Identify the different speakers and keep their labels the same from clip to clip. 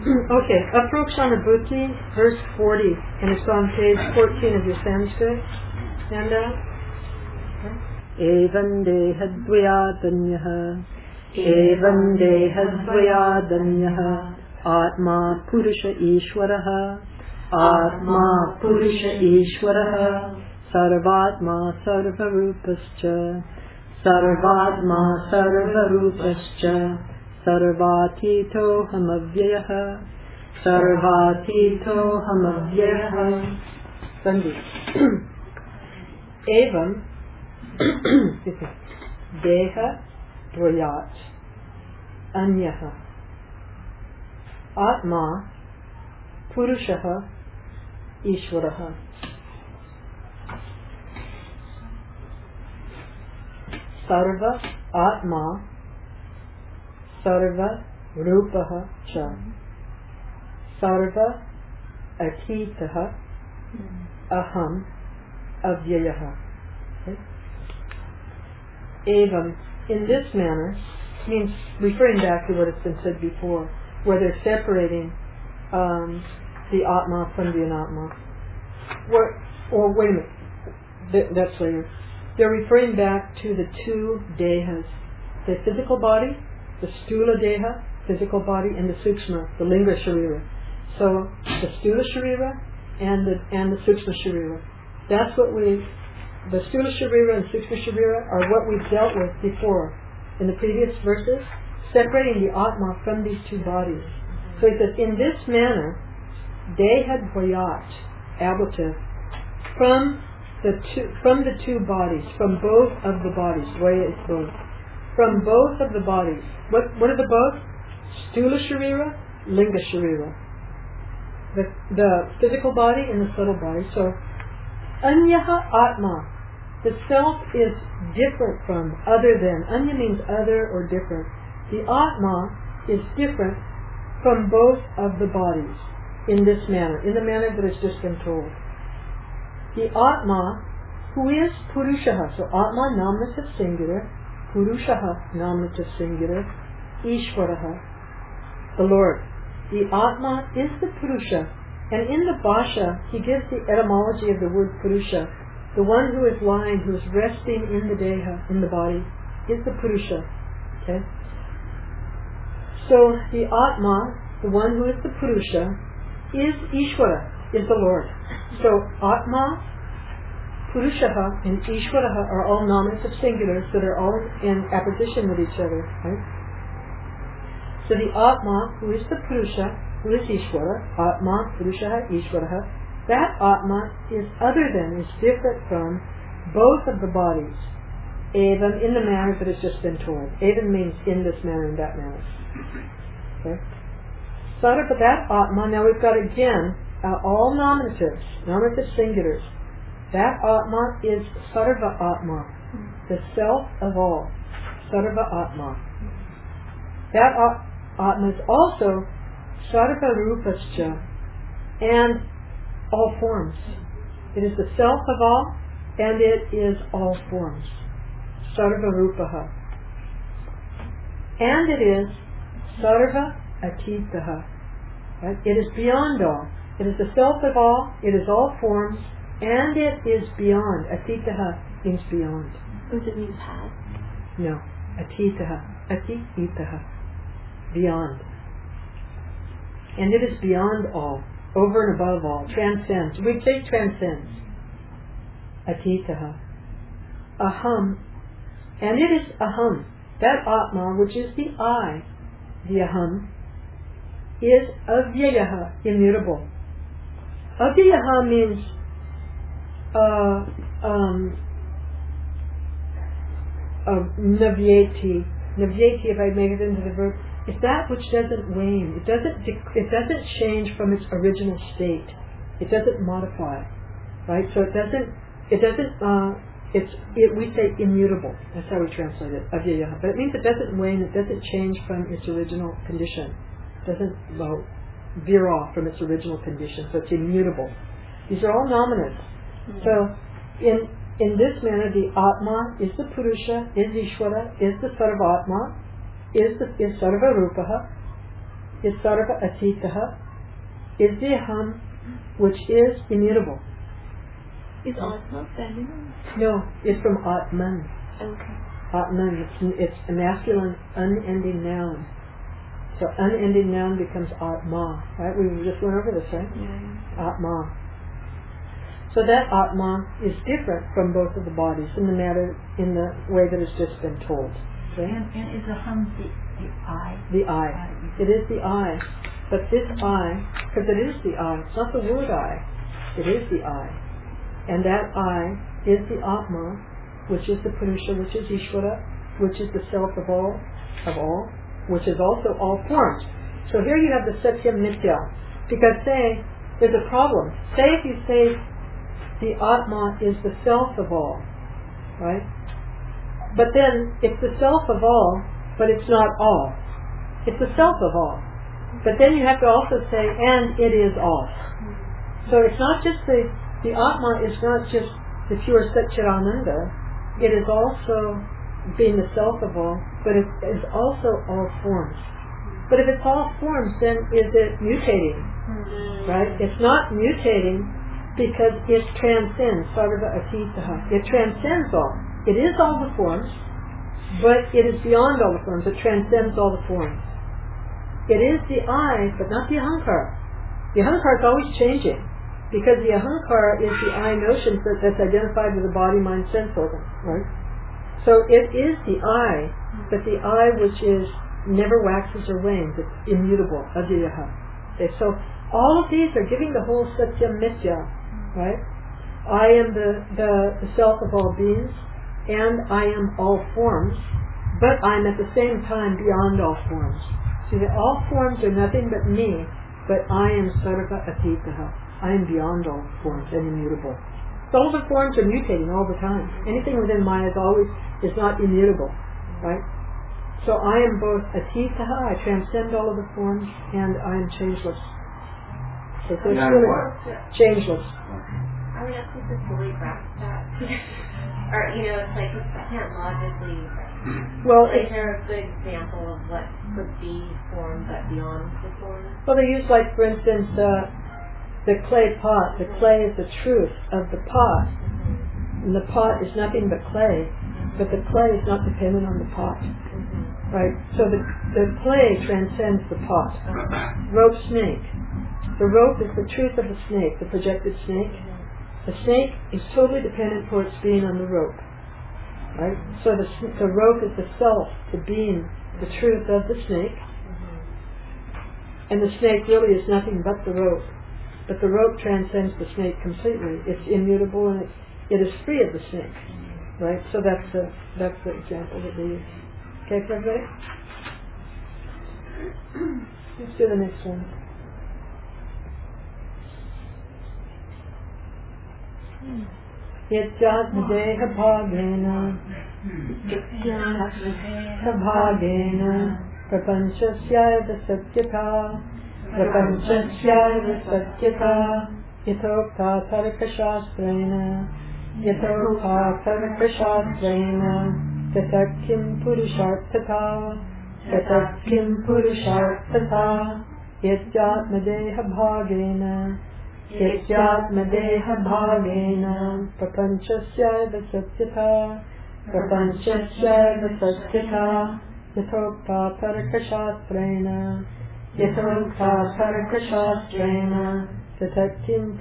Speaker 1: Okay, Aprokshanabhuti, verse 40, and it's on page 14 of your Sanskrit. And
Speaker 2: Evan dehadvayadanyah, evan dehadvayadanyah, Atma Purusha Ishwaraha, Atma Purusha Ishwaraha, Sarvatma Sarvarupascha, Sarvatma Sarvarupascha, Sarvatito Hamavyayah, Sarvatito Hamavyayah. Sandhi. Evam Deha Dvayat Anyaha Atma Purushaha Ishwaraha. Sarva Atma Sarva Rupaha Cha Sarva Atitaha Aham Avyayaha. Okay. Evam, in this manner, means referring back to what has been said before, where they're separating the Atma from the Anatma. Or wait a minute, that's later. They're referring back to the two dehas, the physical body, the Stula Deha, physical body, and the Sukshma, the Linga Sharira. So the Stula Sharira and the Sukshma Sharira. That's what the Stula Sharira and Sukshma Sharira are what we've dealt with before in the previous verses, separating the Atma from these two bodies. So he says, in this manner, Deha Dvayat, ablative, from the two bodies, from both of the bodies, Dvaya is both, from both of the bodies. What are the both? Stula Sharira, Linga Sharira. The physical body and the subtle body. So, Anyaha Atma, the self is different from, other than. Anya means other or different. The Atma is different from both of the bodies in this manner, in the manner that has just been told. The Atma, who is Purushaha, so Atma nominative singular, Purushaha nominative singular, Ishwaraha, the Lord. The Atma is the Purusha, and in the Bhasha, he gives the etymology of the word Purusha. The one who is lying, who is resting in the Deha, in the body, is the Purusha. Okay? So the Atma, the one who is the Purusha, is Ishwara, is the Lord. So Atma, Purushaha, and Ishwaraha are all nominative singulars that are all in apposition with each other. Right? So the Atma, who is the Purusha, who is Ishwara, Atma, Purushaha, Ishwaraha, that Atma is other than, is different from both of the bodies. Evam, in the manner that has just been told. Evam means in this manner and that manner. Okay? Sarva, that Atma, now we've got again all nominatives, nominative singulars. That Atma is Sarva Atma, the self of all. Sarva Atma. That Atma is also Sarva Rupascha, and all forms. It is the self of all, and it is all forms. Sarva Rupaha. And it is Sarva Atitaha. Right? It is beyond all. It is the self of all, it is all forms, and it is beyond. Atitaha means beyond.
Speaker 3: Does it mean past?
Speaker 2: No. Atitaha. Atitaha. Beyond. And it is beyond all. Over and above all. Transcends. We say transcends. Atitaha. Aham. And it is Aham. That Atma, which is the I, the Aham, is Avyayaha, immutable. Avyayaha means Navyeti. Navyeti, if I make it into the verb, is that which doesn't wane. It doesn't change from its original state. It doesn't modify. Right? So we say immutable. That's how we translate it, Avyayaha. But it means it doesn't wane, it doesn't change from its original condition. It doesn't veer off from its original condition. So it's immutable. These are all nominatives. Mm-hmm. So in this manner, the Atma is the Purusha, is Ishvara, is the Sarvatma, is Sarva Rupaha, is sarva atitaha, is the aham, which is immutable.
Speaker 3: Is Atma feminine?
Speaker 2: No, it's from Atman.
Speaker 3: Okay.
Speaker 2: Atman, it's a masculine unending noun. So unending noun becomes Atma, right? We just went over this, right?
Speaker 3: Yeah.
Speaker 2: Atma. So that Atma is different from both of the bodies in the way that it's just been told. Okay?
Speaker 4: And is the hum the I?
Speaker 2: The I. It is the I. But this I, because it is the I, it's not the word I, it is the I. And that I is the Atma, which is the Purusha, which is Ishvara, which is the self of all, which is also all forms. So here you have the Satyam Nitya. Because say, there's a problem. Say if you say the Atma is the self of all, right? But then it's the self of all, but it's not all. It's the self of all. But then you have to also say, and it is all. So it's not just the Atma is not just the pure Satchidananda, it is also being the self of all, but it is also all forms. But if it's all forms, then is it mutating? Right? It's not mutating because it transcends, sarva atitaha. It transcends all. It is all the forms, but it is beyond all the forms. It transcends all the forms. It is the I, but not the ahankara. The ahankara is always changing, because the ahankara is the I notion that's identified with the body, mind, sense organ, right? So it is the I, but the I which is never waxes or wanes. It's immutable, ajayaha. Okay, so all of these are giving the whole Satyam Mithya, right? I am the self of all beings, and I am all forms, but I'm at the same time beyond all forms. See, all forms are nothing but me, but I am sarva atitaha. I am beyond all forms and immutable. So all the forms are mutating all the time. Anything within Maya is not immutable, right? So I am both atitaha, I transcend all of the forms, and I am changeless. So it's really changeless.
Speaker 3: I would have to fully grasp that. Or, it's like, I can't logically...
Speaker 2: Well,
Speaker 3: is there a good example of what could be form but beyond the form?
Speaker 2: Well, they use, like, for instance, the clay pot. The clay is the truth of the pot. And the pot is nothing but clay. But the clay is not dependent on the pot. Right? So the clay transcends the pot. Rope snake. The rope is the truth of the snake, the projected snake. The snake is totally dependent for its being on the rope. Right? So the rope is the self, the being, the truth of the snake. And the snake really is nothing but the rope. But the rope transcends the snake completely. It's immutable and it is free of the snake. Right? So that's the example that they use. Okay, for everybody? Let's do the next one. Yatyatmadeha bhagena prapanchasyaiva satyata yatokta tarkashastrena tatak kim purusharthata yatyatmadeha bhagena Yatyatmadeha bhavena prapanchasyaiva satyata yatokta tarakashastrena tatak kim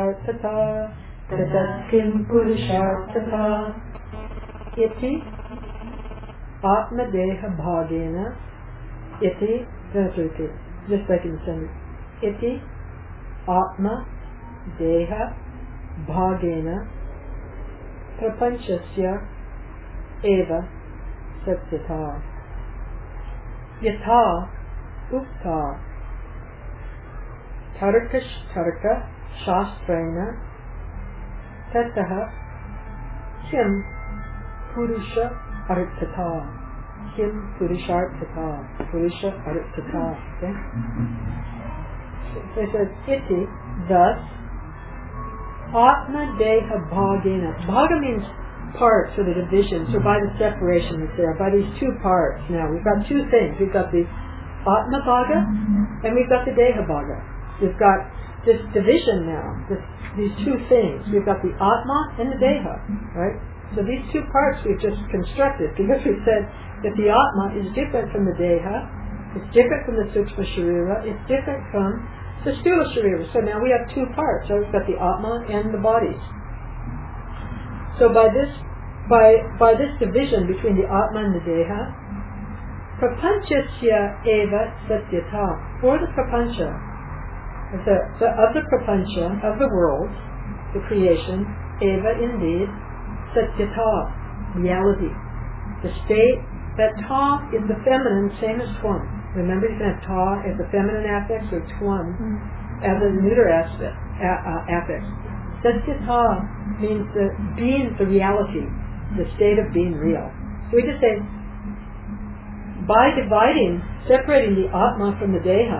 Speaker 2: purusharthata iti atmadeha bhavena iti, just like in the sentence, iti atma deha bhagena prapanchasya eva satyata yatha ukta tarka shastrena tataha kim purusha arthata purusha arthata. Okay? So it says, iti, thus, atma deha bhagena. Bhaga means parts, or the division, so by the separation that's there, by these two parts. Now, we've got two things. We've got the Atma Bhaga and we've got the Deha Bhaga. We've got this division now, these two things. We've got the Atma and the Deha, right? So these two parts we've just constructed because we said that the Atma is different from the Deha, it's different from the Sukshma Sharira, it's different from the Sthula Sharira. So now we have two parts. So we've got the Atma and the bodies. So by this division between the Atma and the Deha, Prapanchasya eva satyata, for the Prapancha, of the Prapancha, of the world, the creation, eva indeed, satyata, reality. The state that ta is the feminine, same as twan. Remember, you can have ta as the feminine affix or twan as a neuter affix. Satyata means the being, the reality, the state of being real. So we just say, by dividing, separating the Atma from the Deha,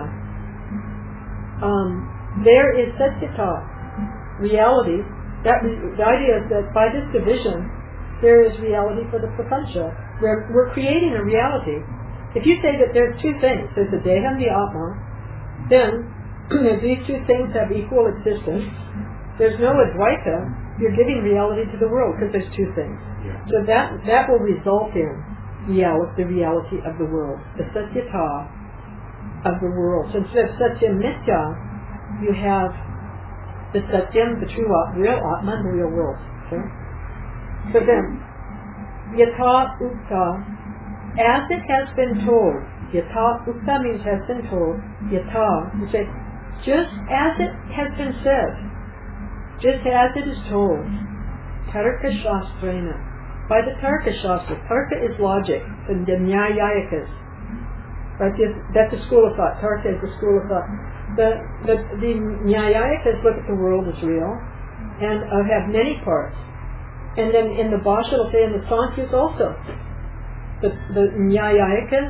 Speaker 2: there is Satyata, reality. The idea is that by this division, there is reality for the Prapancha. We're creating a reality. If you say that there's two things, there's the Deha and the Atma, then if these two things have equal existence, there's no Advaita, you're giving reality to the world because there's two things. Yeah. So that will result in the reality of the world, the Satyata of the world. So instead of Satyam Nitya, you have the Satyam, the true real Atma, and the real world. Okay? So then, Yatha Ukta, as it has been told, Yatha Ukta means has been told, Yatha, you say, just as it has been said, just as it is told, Tarka Shastrena, by the Tarka Shastra. Tarka is logic, and the Nyayayikas. Right? That's a school of thought. Tarka is the school of thought. The Nyayayikas look at the world as real, and have many parts. And then in the Bhasha, it'll say in the Sankhyas also. The Nyayayikas,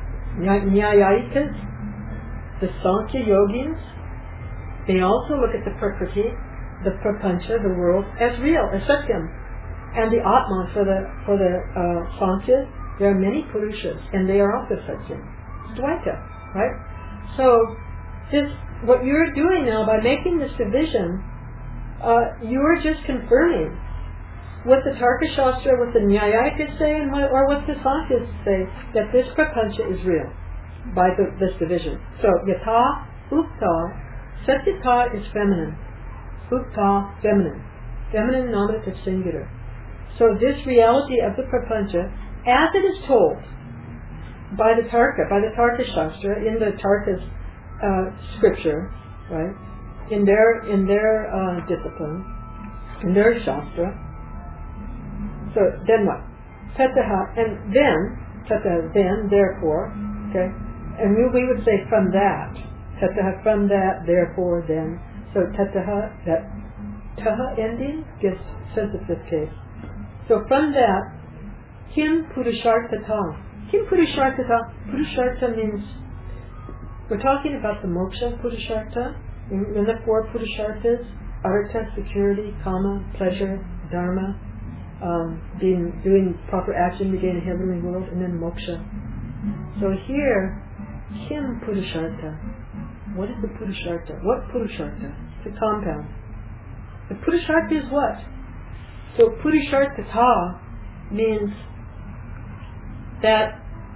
Speaker 2: the Sankhya yogins, they also look at the Prakriti, the Prapancha, the world, as real, as Satyam. And the Atma for the Sankhya, there are many Purushas, and they are also Satyam. It's Dvaita, right? So what you're doing now by making this division, you're just confirming what the Tarka Shastra, what the Nyayayikas say, or what the Sankhya's say, that this Prapancha is real by this division. So Yatha, Ukta, Satyata is feminine, Ukta, feminine nominative singular. So this reality of the Prapancha, as it is told by the Tarka Shastra, in the Tarka's scripture, right, in their discipline, in their Shastra. So then what? Tataha, and then, therefore, okay, and we would say from that, Tataha, from that, therefore, then. So Tataha, that Taha ending gives sense of this case. So from that, Kim Purusharthata. Kim Purusharthata. Purushartha means, we're talking about the moksha Purushartha, in the four Purusharthas, artha, security, kama, pleasure, dharma, doing proper action to gain a heavenly world, and then moksha. So here, Kim Purushartha. What is the Purushartha? What Purushartha? It's a compound. The Purushartha is what? So Purusharthata means that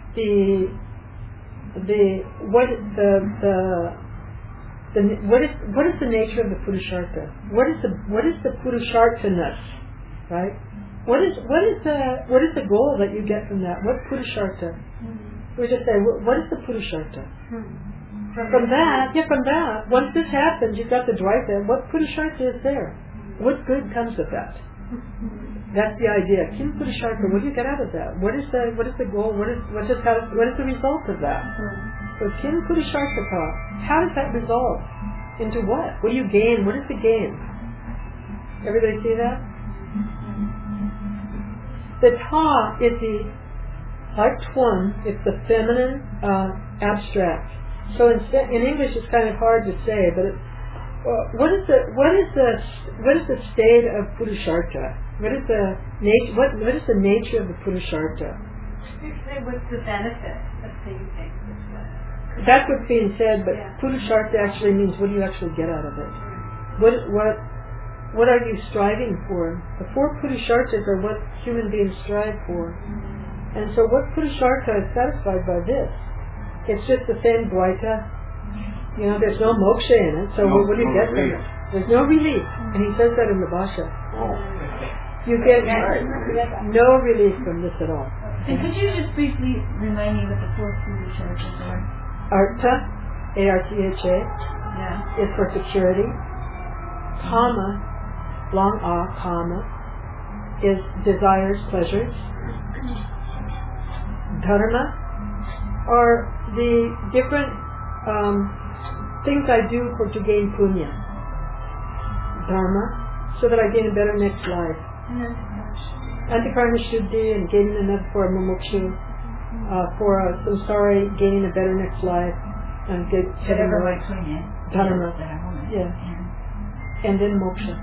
Speaker 2: what is the nature of the Purushartha? What is the Purusharthaness? Right? What is the goal that you get from that? What Purushartha? We just say, what is the Purushartha? From that, once this happens, you've got the Dvaita. What Purushartha is there? What good comes of that? That's the idea. Kim Purushartha, what do you get out of that? What is the goal? What is the result of that? So Kim Purushartha, how does that resolve? Into what? What do you gain? What is the gain? Everybody see that? The ta is like twan, it's the feminine abstract. So in English it's kind of hard to say, but what is the state of Purushartha? What is the nature of the Purushartha?
Speaker 4: What's the benefit of seeing things this way?
Speaker 2: That's what's being said, but
Speaker 3: Yeah.
Speaker 2: Purushartha actually means what do you actually get out of it? What are you striving for? The 4 Purusharthas are what human beings strive for. And so what Purushartha is satisfied by this? It's just the same Dvaita. You know, there's no moksha in it, so what do you get from it? There's no relief. And he says that in the Bhasha. You get no relief from this at all.
Speaker 4: And could you just briefly remind me what the 4 Purusharthas are?
Speaker 2: Artha, A-R-T-H-A,
Speaker 4: Yeah.
Speaker 2: is for security. Kama, long A, kama, is desires, pleasures. Dharma are the different things I do to gain punya. Dharma, so that I gain a better next life. Antakarna Shuddhi and gaining another form of moksha. For samsari, gaining a better next life. And getting more dharma. Yeah. And then moksha.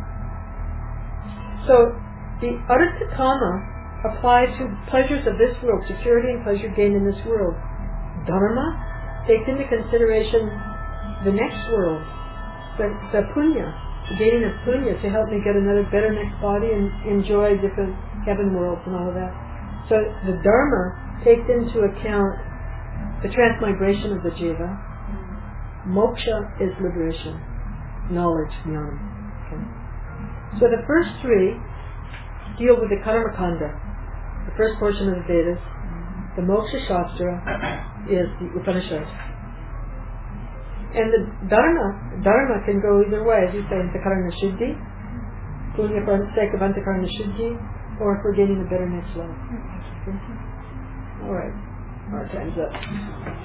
Speaker 2: So the artha kama apply to pleasures of this world, security and pleasure gained in this world. Dharma takes into consideration the next world, the punya, the gaining of punya to help me get another better next body and enjoy different heaven worlds and all of that. So the dharma takes into account the transmigration of the jiva. Moksha is liberation, knowledge, jnana. Okay. So the first 3 deal with the karma kanda, the first portion of the Vedas. The moksha shastra is the Upanishad. And the dharma can go either way, as you say, antakarna shuddhi, punya for the sake of antakarna shuddhi, or for gaining a better next life. Okay. All right, our time's up.